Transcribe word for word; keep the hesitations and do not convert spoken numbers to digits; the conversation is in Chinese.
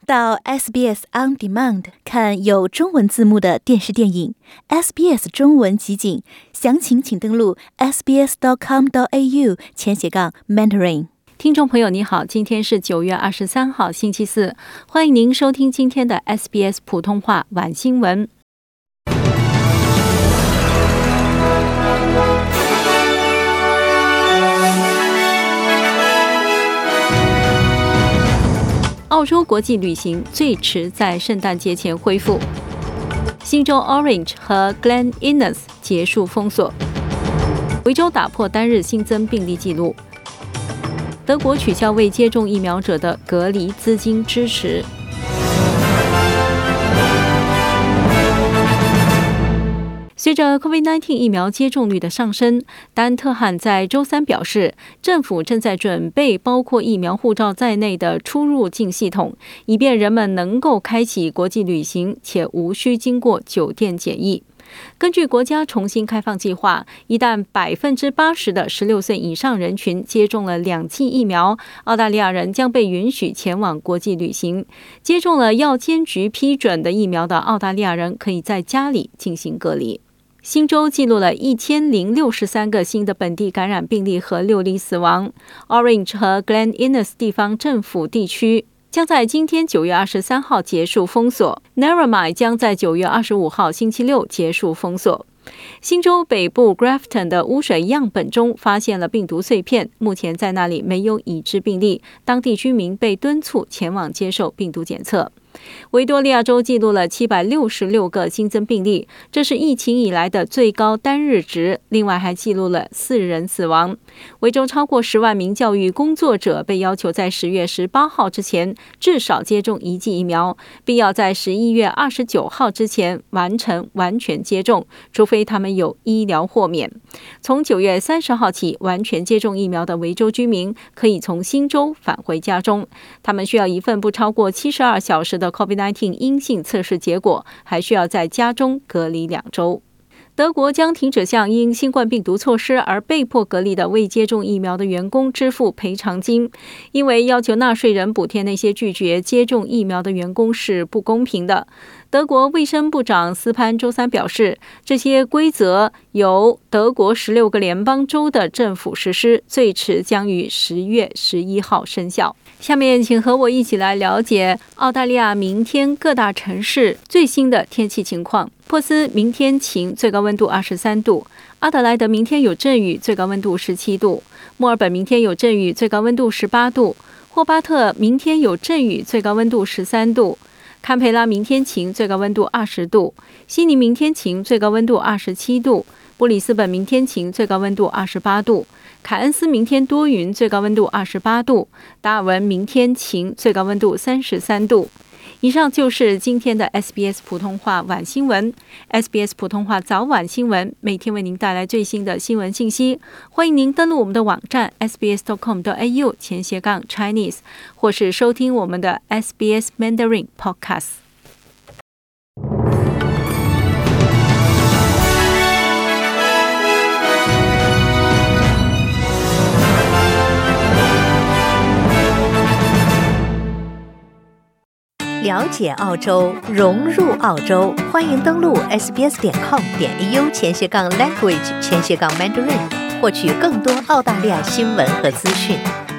到 S B S On Demand 看有中文字幕的电视电影 S B S 中文集锦，详情请登录 s b s dot com dot a u 前斜杠 Mandarin。 听众朋友你好，今天是九月二十三号星期四，欢迎您收听今天的 S B S 普通话晚新闻。澳洲国际旅行最迟在圣诞节前恢复。新州 Orange 和 Glen Innes 结束封锁。维州打破单日新增病例纪录。德国取消未接种疫苗者的隔离资金支持。随着 COVID 十九 疫苗接种率的上升，丹特汉在周三表示，政府正在准备包括疫苗护照在内的出入境系统，以便人们能够开启国际旅行，且无需经过酒店检疫。根据国家重新开放计划，一旦 百分之八十 的十六岁以上人群接种了两剂疫苗，澳大利亚人将被允许前往国际旅行。接种了药监局批准的疫苗的澳大利亚人可以在家里进行隔离。新州记录了一千零六十三个新的本地感染病例和六例死亡。Orange 和 Glen Innes 地方政府地区将在今天九月二十三号结束封锁。Narromine 将在九月二十五号星期六结束封锁。新州北部 Grafton 的污水样本中发现了病毒碎片，目前在那里没有已知病例，当地居民被敦促前往接受病毒检测。维多利亚州记录了七百六十六个新增病例，这是疫情以来的最高单日值，另外还记录了四人死亡。维州超过十万名教育工作者被要求在十月十八号之前至少接种一剂疫苗，并要在十一月二十九号之前完成完全接种，除非他们有医疗豁免。从九月三十号起，完全接种疫苗的维州居民可以从新州返回家中，他们需要一份不超过七十二小时的COVID 十九 阴性测试结果，还需要在家中隔离两周。德国将停止向因新冠病毒措施而被迫隔离的未接种疫苗的员工支付赔偿金，因为要求纳税人补贴那些拒绝接种疫苗的员工是不公平的。德国卫生部长斯潘周三表示，这些规则由德国十六个联邦州的政府实施，最迟将于十月十一号生效。下面请和我一起来了解澳大利亚明天各大城市最新的天气情况。珀斯明天晴，最高温度二十三度；阿德莱德明天有阵雨，最高温度十七度；墨尔本明天有阵雨，最高温度十八度；霍巴特明天有阵雨，最高温度十三度；堪培拉明天晴，最高温度二十度；悉尼明天晴，最高温度二十七度；布里斯本明天晴，最高温度二十八度；凯恩斯明天多云，最高温度二十八度；达尔文明天晴，最高温度三十三度。以上就是今天的 S B S 普通话晚新闻。S B S 普通话早晚新闻每天为您带来最新的新闻信息，欢迎您登录我们的网站 s b s dot com dot a u 前斜杠 Chinese， 或是收听我们的 S B S Mandarin Podcast。 了解澳洲，融入澳洲，欢迎登录 s b s dot com dot a u 前斜杠 language 前斜杠 Mandarin， 获取更多澳大利亚新闻和资讯。